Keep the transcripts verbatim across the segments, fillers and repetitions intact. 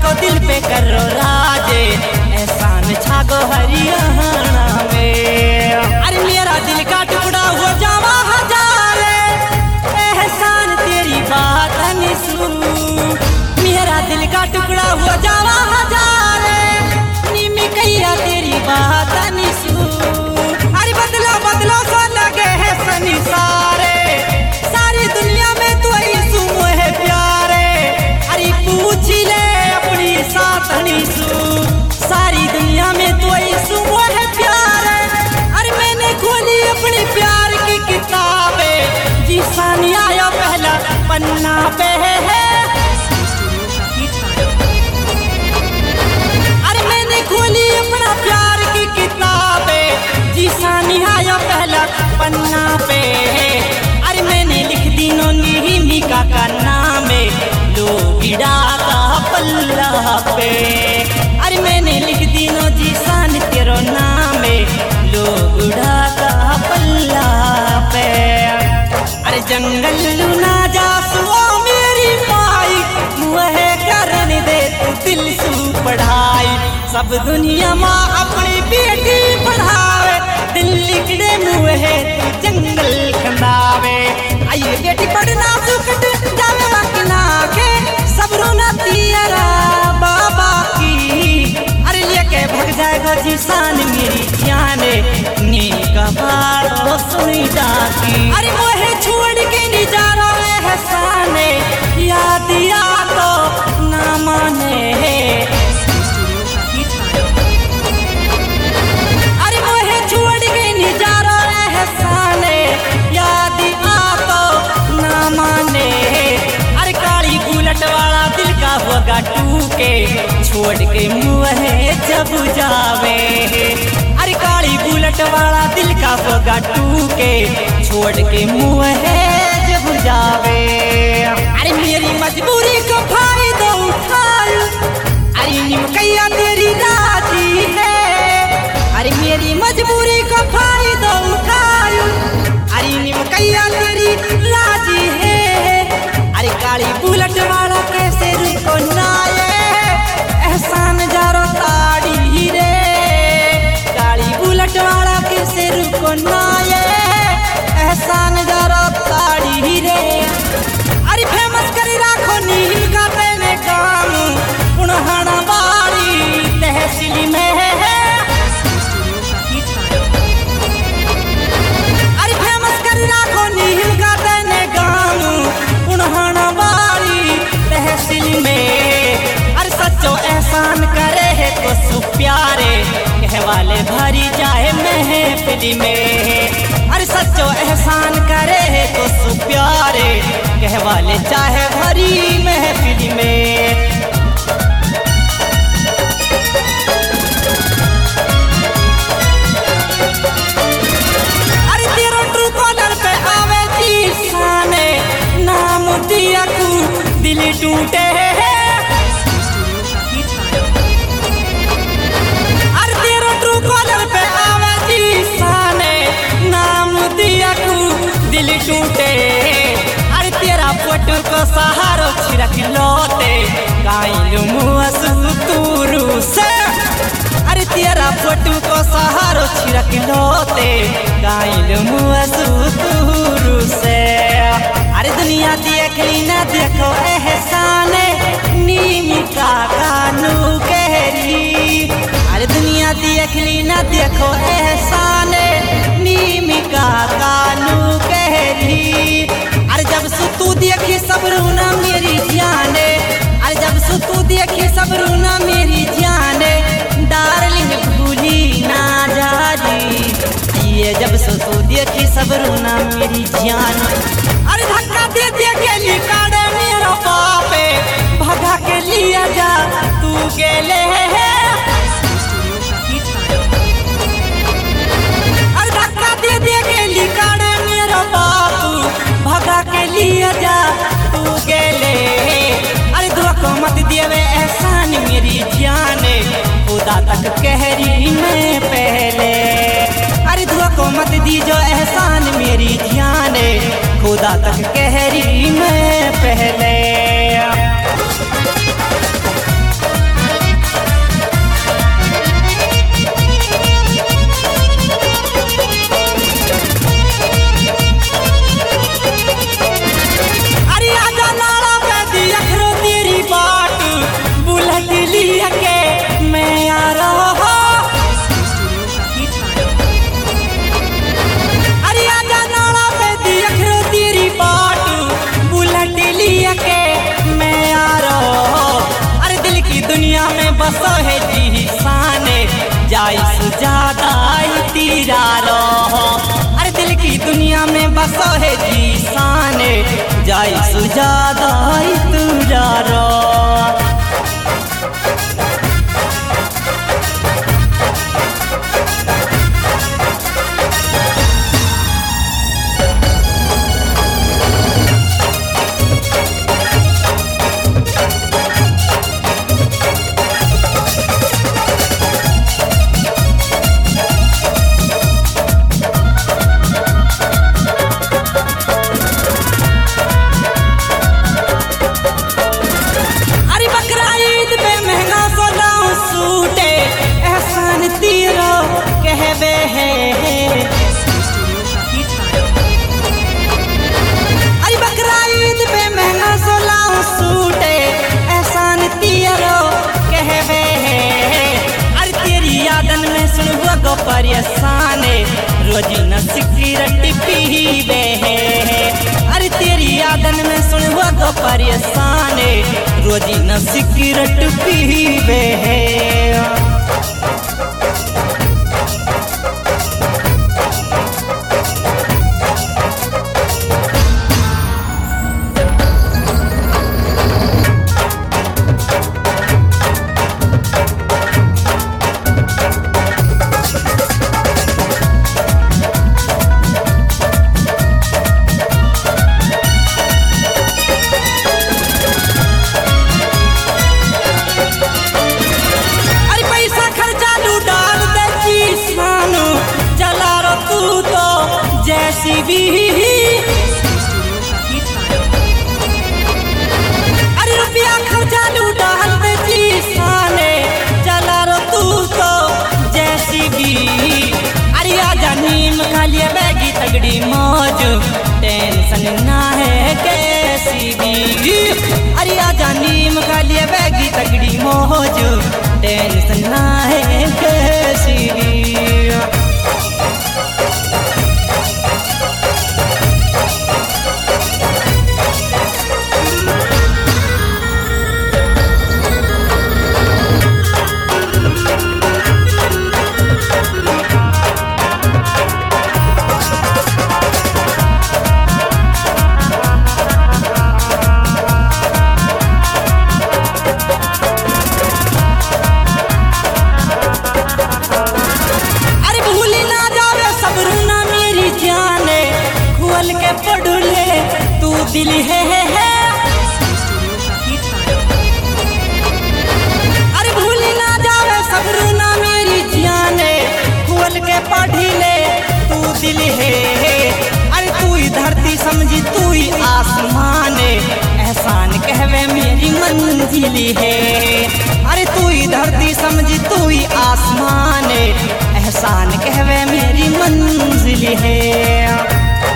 को दिल पे करो राजे, एहसान छागो हरियाणा में। अरे मेरा दिल का टुकड़ा हो जावा हजारे, एहसान तेरी बात नहीं सुन। मेरा दिल का टुकड़ा हो जावा हजारे, नीमी कैया तेरी बात नहीं सुन। अरे बदलो बदलो सो लगे है सनी सारे, सारी दुनिया में तू ही सुम है प्यारे। अरे पूछ ले अपनी साथनी सू, सारी दुनिया में तू ही सुम है प्यारे। अरे मैंने खोली अपनी प्यार की किताबें, जी सानी आया पहला पन्ना पे है। अरे मैंने खोली अपना प्यार की किताबें, जी सानी आया पहला पन्ना पे। अरे मैंने लिख दी नो निमिका का नाम लोगिड़ा का पल्ला पे। अरे मैंने लिख दी नो जी सान तेरो नाम लोगड़ा का पल्ला पे। अरे जंगल लूना जासू मेरी माई, मुहे करने दे तू दिल सू पढ़ाई। सब दुनिया माँ अपनी बेटी पढ़ावे, दिल लिखने मुहे तू जंगल खंदावे। आइए बेटी पढ़ना सुखट जावे बाकी ना के, सब रोना तेरा बाबा की। अरे लेके भग जाएगा जी सान मेरी जाने, नी का बारो सुनी जाती। अरे मोहे छोड़ के नहीं जा रहा है साने, याद या तो ना माने। अरे मोहे छोड़ के नहीं जा रहा है साने, याद आ तो ना माने। अरे काली गुलट वाला दिल का होगा टूके, छोड़ के मुँहे जब जावे। अरे काली बुलेट वाला दिल का होगा टूके, छोड़ के मुँहे जब जावे। अरे मेरी मजबूरी को फायदा उठायो, अरे निमकैया तेरी राजी है। अरे मेरी मजबूरी को फायदा उठायो, अरे निमकैया तेरी राजी है। अरे काली बुलेट वाला कैसे रुको ना ये, एहसान जारो ताड़ी रे। काली बुलेट वाला कैसे रुको ना ये, एहसान जारो ताड़ी रे। अरे फेमस करी राखो नीम का तेने काम, पुनहाना बाड़ी तहसील में है। अरे फेमस करी राखो नीम का तेने काम, पुनहाना बाड़ी तहसील में। अरे सच्चो एहसान करे है तो सु प्यारे, कहवाले भरी जाए महफिल में। अरे सच्चो एहसान करे है तो सु प्यारे, कहवाले चाहे भरी महफिल में। अरे तेरो ट्रू कॉलर पे आवे जी साने, नाम दिया तू दिल टूटे है। अरे तेरो ट्रू कॉलर पे आवे जी साने, नाम दिया तू दिल टूटे। अरे तेरा फोटो को सहारो छिड़क लोते, काइल मुँह तूरू से। अरे तेरा फोटो को सहारो छिड़क लोते, काइल मुँह तूरू से। अरे दुनिया देख ली ना देखो एहसाने, नीमिका कानू कहरी। अरे दुनिया देख ली ना देखो एहसाने, नीमिका कानू कहरी। अरे जब सु तू देखी सब रोना मेरी जाने, अरे जब सु तू देखी सब रोना मेरी जाने। डार्लिंग भूली ना जारी, ये जब सु तू देखी सब रोना मेरी जाने। अरे धक्का दे दे के निकाले मेरा पापे, भगा के लिया जा तू गेले है। अरे धक्का दे दे के निकाले मेरा बापू, भगा के लिया जा तू गेले। अरे धोखा मत देवे एहसान मेरी जाने, खुदा तक कहरी मैं पहले। अरे धोखा मत दीजो एहसान मेरी जाने, खुदा तक कहरी मैं पहले। बसो है जी साने जाइस ज्यादा तीरा रहो। अरे दिल की दुनिया में बसो है जी साने जाइस ज्यादा तीरा रहो। अरे बकरा ईद पे महंगा सोलाऊ सूटे एहसान तियरो कहवे है। अरे तेरी यादन में सुनबो गो परेशाने रोजी न सिगरेट पीवे है। अरे तेरी यादन में सुनबो गो परेशाने रोजी न सिगरेट पीवे है। अरे रुपया खर्चा लूटा हल्दे जी साने चला रो तू तो जैसी भी। अरे आजा नीम खा लिया बैगी तगड़ी मौज टेंशन ना है कैसी भी। अरे आजा नीम खा लिया बैगी तगड़ी मौज टेंशन ना है कैसी भी। पड़ुले तू दिल है, है, है। अरे भूल ना जावे सबरू ना मेरी जाने खोल के पढ़ी ले तू दिल है, है। अरे तू ही धरती समझी तू ही आसमान एहसान कहवे मेरी मंजिल है। अरे तू ही धरती समझी तू ही आसमान एहसान कहवे मेरी मंजिल है।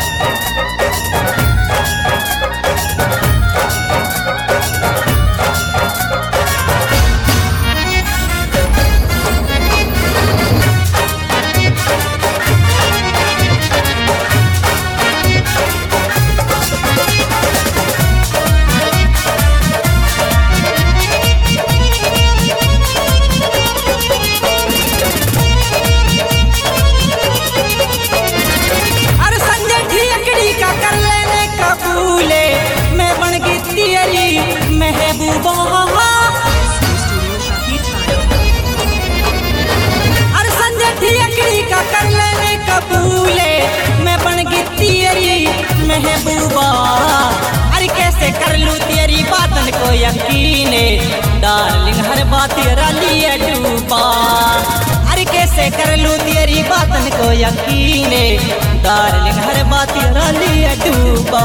अरे संजय ठियकड़ी का कर लेने कबूले मैं बन गई तेरी महबूबा। अरे कैसे कर लूं तेरी बातन को यकीने डार्लिंग हर बात तेरा लिए डूबा। अरे कैसे कर लूं तेरी बातन को यकीने डार्लिंग हर बात तेरा लिए डूबा।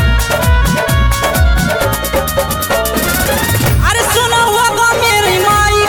अरे सुनो हुआ गो मेरी माई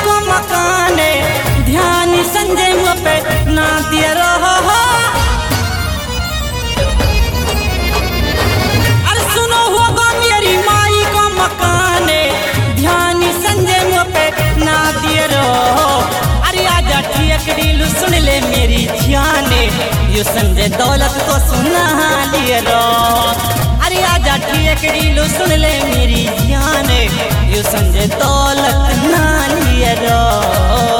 यो संजय दौलत को सुना लिए रो। अरे आजा ठीक लो सुन ले मेरी जान, यो संजय दौलत ना लिए रो।